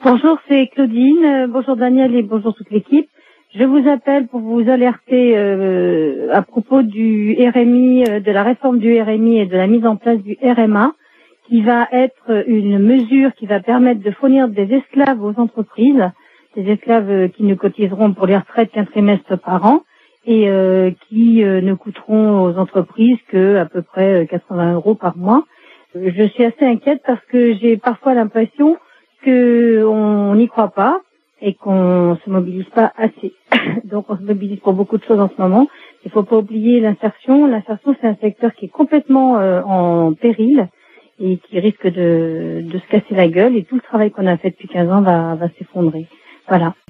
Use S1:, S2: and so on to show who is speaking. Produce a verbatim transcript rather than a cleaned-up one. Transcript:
S1: Bonjour, c'est Claudine. Euh, bonjour Daniel et bonjour toute l'équipe. Je vous appelle pour vous alerter euh, à propos du R M I, euh, de la réforme du R M I et de la mise en place du R M A, qui va être une mesure qui va permettre de fournir des esclaves aux entreprises, des esclaves euh, qui ne cotiseront pour les retraites qu'un trimestre par an et euh, qui euh, ne coûteront aux entreprises que à peu près quatre-vingts euros par mois. Euh, je suis assez inquiète parce que j'ai parfois l'impression qu'on n'y croit pas et qu'on se mobilise pas assez. Donc on se mobilise pour beaucoup de choses en ce moment. Il faut pas oublier l'insertion. L'insertion, c'est un secteur qui est complètement euh, en péril et qui risque de, de se casser la gueule. Et tout le travail qu'on a fait depuis quinze ans va, va s'effondrer. Voilà.